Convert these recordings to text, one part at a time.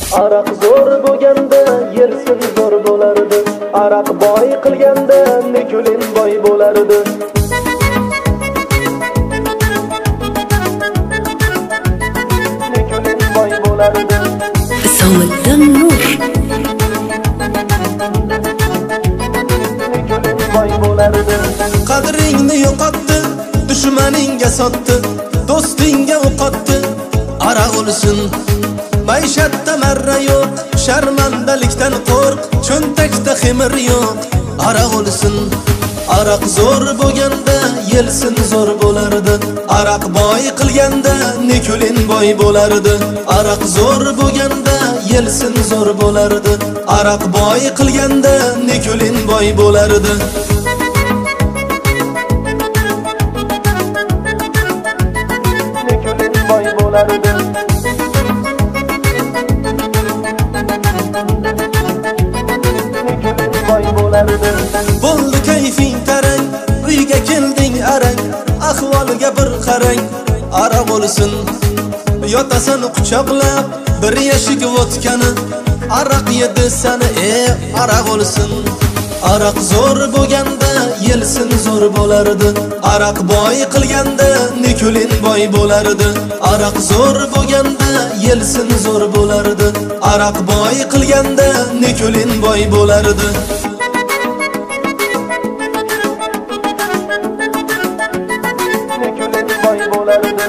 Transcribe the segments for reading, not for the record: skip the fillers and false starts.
Araq zo'r bo'lganda yersin zo'r bo'lardi. Araq boy qilganda nekulin boy bo'lardi. Nekulin boy bo'lardi. Hisomiddin Nur. Nekulin boy bo'lardi. Qadringni yo'qotdi, dushmaningga sotdi, do'stingga o'qotdi. Araq o'lsin. Maishatda marra yo'q, sharmandalikdan qo'rq, cho'ntakda xemir yo'q. Araq o'lsin. Araq zo'r bo'lganda yelsin zo'r bo'lardi. Araq boy qilganda nekulin boy bo'lardi. Araq zo'r bo'lganda yelsin zo'r bo'lardi. Araq boy qilganda nekulin boy bo'lardi. Nekulin boy bo'lardi. Bo'ldi kayfing tarang, uyga kelding arang, ahvoliga bir qarang. Araq o'lsin. Yotasan quchoqlab, bir yashik vodkani, araq yedi sani, araq o'lsin. Araq zo'r bo'lganda yelsin zo'r bo'lardi. Araq boy qilganda nekulin boy bo'lardi. Araq zo'r bo'lganda yelsin zo'r bo'lardi. Araq boy qilganda nekulin boy bo'lardi. Nekulin boy bo'lardi.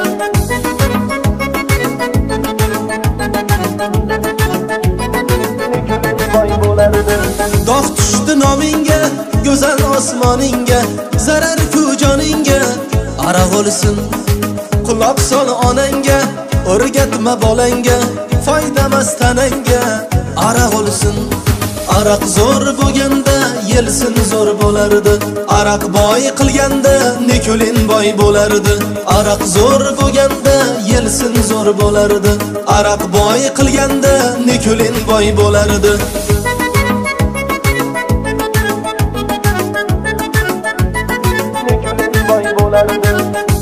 Nekulin boy bo'lardi. Dog' tushdi nomingga, go'zal osmoningga, zarar ku joningga. Araq o'lsin. Quloq sol onangga, o'rgatma bolangga, foydamas tanangga. Araq o'lsin. Araq zo'r bo'lganda yelsin zo'r bo'lardi. Araq boy qilganda nekulin boy bo'lardi. Araq zo'r bo'lganda yelsin zo'r bo'lardi. Araq boy qilganda nekulin boy bo'lardi. Nekulin boy bo'lardi.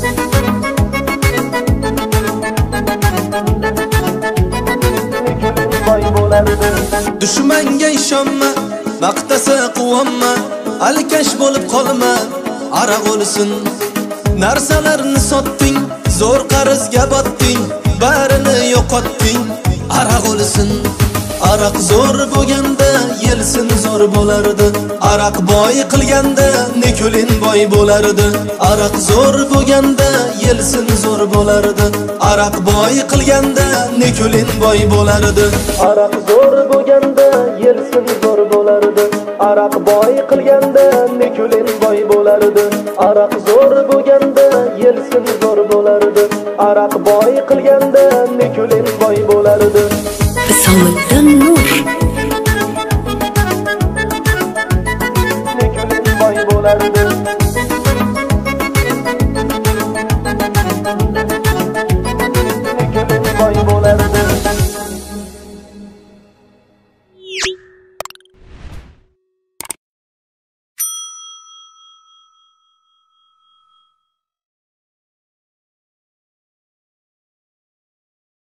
Nekulin boy bo'lardi. Dushmanga ishonma, maqtasa quvonma, alkash bo'lib qolma. Araq o'lsin. Narsalarni sotding, zo'r qarzga botding, barini yo'qotding. Araq o'lsin. Araq zo'r bo'lganda yelsin zo'r bo'lardi. Araq boy qilganda nekulin boy bo'lardi. Araq zo'r bo'lganda yelsin zo'r bo'lardi. Araq boy qilganda nekulin boy bo'lardi. Araq zo'r bo'lganda yelsin zo'r bo'lardi. Araq boy qilganda nekulin boy bo'lardi. Araq zo'r bo'lganda yelsin zo'r bo'lardi. Araq boy qilganda nekulin boy bo'lardi. Hisomiddin Nur. Nekulin boy bo'lardi.